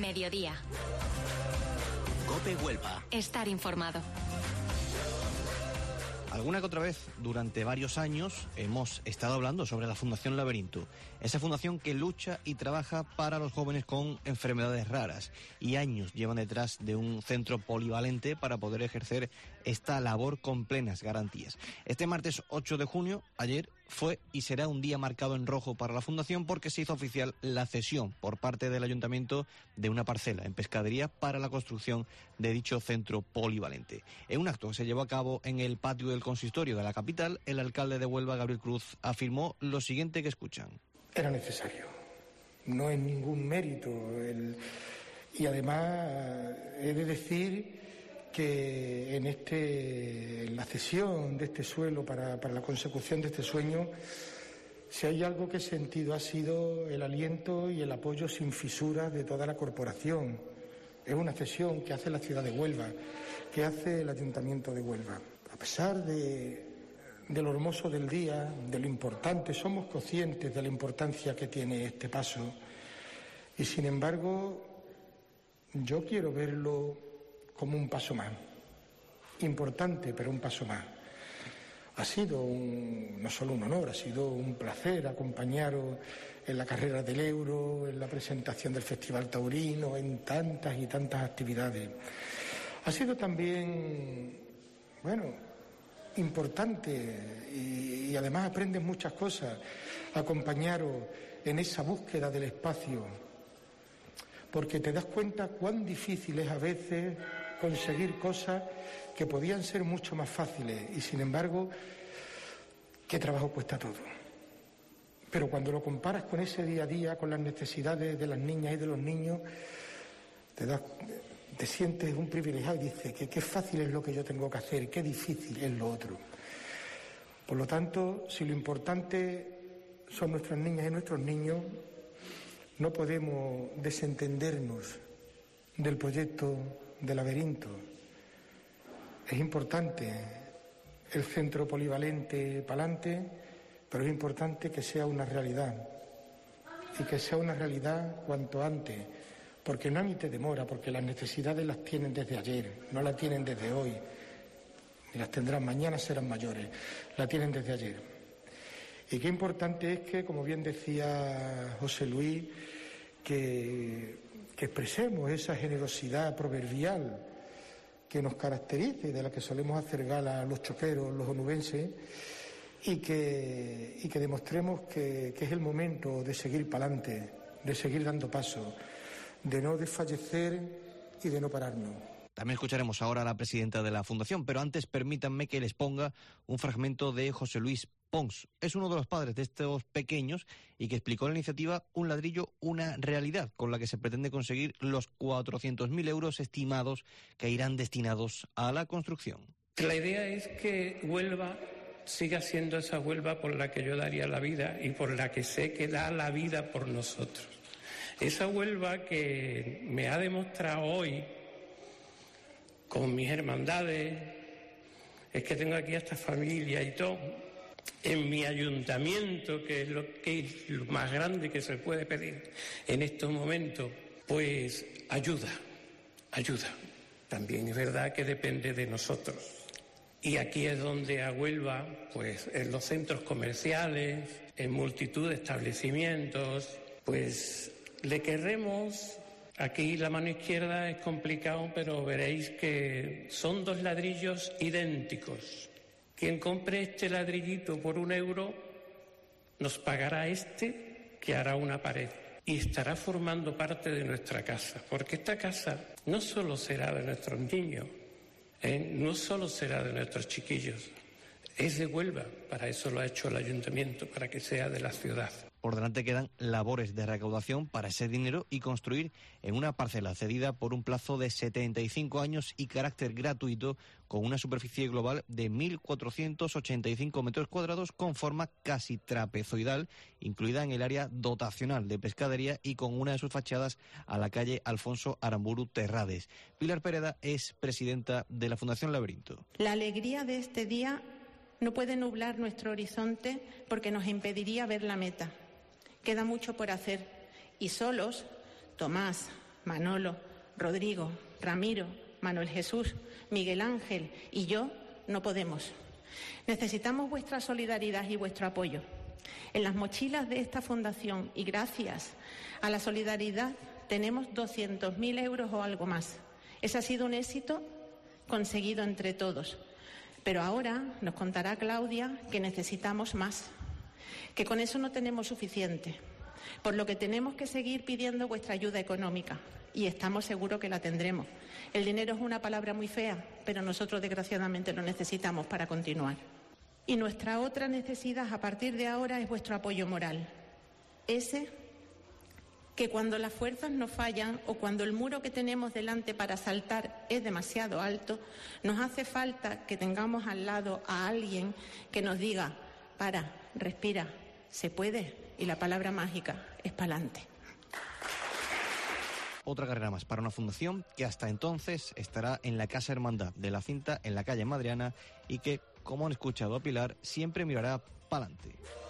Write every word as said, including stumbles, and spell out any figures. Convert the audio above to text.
Mediodía. COPE Huelva. Estar informado. Alguna que otra vez, durante varios años, hemos estado hablando sobre la Fundación Laberinto. Esa fundación que lucha y trabaja para los jóvenes con enfermedades raras. Y años llevan detrás de un centro polivalente para poder ejercer esta labor con plenas garantías. Este martes ocho de junio, ayer, fue y será un día marcado en rojo para la Fundación porque se hizo oficial la cesión por parte del Ayuntamiento de una parcela en Pescadería para la construcción de dicho centro polivalente. En un acto que se llevó a cabo en el patio del consistorio de la capital, el alcalde de Huelva, Gabriel Cruz, afirmó lo siguiente que escuchan. Era necesario, no es ningún mérito. El... Y además he de decir que en, este, en la cesión de este suelo para, para la consecución de este sueño, si hay algo que he sentido ha sido el aliento y el apoyo sin fisuras de toda la corporación. Es una cesión que hace la ciudad de Huelva, que hace el Ayuntamiento de Huelva. A pesar de, de lo hermoso del día, de lo importante, somos conscientes de la importancia que tiene este paso. Y sin embargo, yo quiero verlo como un paso más. Importante, pero un paso más. Ha sido un, no solo un honor, ha sido un placer acompañaros en la carrera del Euro, en la presentación del Festival Taurino, en tantas y tantas actividades. Ha sido también, bueno, importante y, y además aprendes muchas cosas, acompañaros en esa búsqueda del espacio, porque te das cuenta cuán difícil es a veces conseguir cosas que podían ser mucho más fáciles y sin embargo qué trabajo cuesta todo. Pero cuando lo comparas con ese día a día, con las necesidades de las niñas y de los niños, te das, te sientes un privilegiado y dices que qué fácil es lo que yo tengo que hacer, qué difícil es lo otro. Por lo tanto, si lo importante son nuestras niñas y nuestros niños, no podemos desentendernos del proyecto de Laberinto. Es importante el centro polivalente pa'lante, pero es importante que sea una realidad y que sea una realidad cuanto antes, porque no hay demora, porque las necesidades las tienen desde ayer, no las tienen desde hoy, y las tendrán mañana, serán mayores, la tienen desde ayer. Y qué importante es que, como bien decía José Luis, que, que expresemos esa generosidad proverbial que nos caracteriza y de la que solemos hacer gala los choqueros, los onubenses, y que, y que demostremos que, que es el momento de seguir para adelante, de seguir dando pasos, de no desfallecer y de no pararnos. También escucharemos ahora a la presidenta de la Fundación, pero antes permítanme que les ponga un fragmento de José Luis Pons. Es uno de los padres de estos pequeños y que explicó en la iniciativa Un ladrillo, una realidad, con la que se pretende conseguir los cuatrocientos mil euros estimados que irán destinados a la construcción. La idea es que Huelva siga siendo esa Huelva por la que yo daría la vida y por la que sé que da la vida por nosotros. Esa Huelva que me ha demostrado hoy con mis hermandades, es que tengo aquí a esta familia y todo, en mi ayuntamiento, que es lo que es lo más grande que se puede pedir en estos momentos, pues ayuda, ayuda. También es verdad que depende de nosotros. Y aquí es donde a Huelva, pues en los centros comerciales, en multitud de establecimientos, pues le querremos. Aquí la mano izquierda es complicado, pero veréis que son dos ladrillos idénticos. Quien compre este ladrillito por un euro nos pagará este que hará una pared y estará formando parte de nuestra casa, porque esta casa no solo será de nuestros niños, ¿eh? no solo será de nuestros chiquillos, es de Huelva, para eso lo ha hecho el ayuntamiento, para que sea de la ciudad. Por delante quedan labores de recaudación para ese dinero y construir en una parcela cedida por un plazo de setenta y cinco años y carácter gratuito, con una superficie global de mil cuatrocientos ochenta y cinco metros cuadrados con forma casi trapezoidal, incluida en el área dotacional de Pescadería y con una de sus fachadas a la calle Alfonso Aramburu Terrades. Pilar Pereda es presidenta de la Fundación Laberinto. La alegría de este día no puede nublar nuestro horizonte porque nos impediría ver la meta. Queda mucho por hacer y solos, Tomás, Manolo, Rodrigo, Ramiro, Manuel Jesús, Miguel Ángel y yo no podemos. Necesitamos vuestra solidaridad y vuestro apoyo. En las mochilas de esta fundación, y gracias a la solidaridad, tenemos doscientos mil euros o algo más. Ese ha sido un éxito conseguido entre todos. Pero ahora nos contará Claudia que necesitamos más, que con eso no tenemos suficiente, por lo que tenemos que seguir pidiendo vuestra ayuda económica y estamos seguros que la tendremos. El dinero es una palabra muy fea, pero nosotros desgraciadamente lo necesitamos para continuar. Y nuestra otra necesidad a partir de ahora es vuestro apoyo moral. Ese que cuando las fuerzas nos fallan o cuando el muro que tenemos delante para saltar es demasiado alto, nos hace falta que tengamos al lado a alguien que nos diga: para, respira, se puede, y la palabra mágica es pa'lante. Otra carrera más para una fundación que hasta entonces estará en la Casa Hermandad de la Cinta, en la calle Madriana, y que, como han escuchado a Pilar, siempre mirará pa'lante.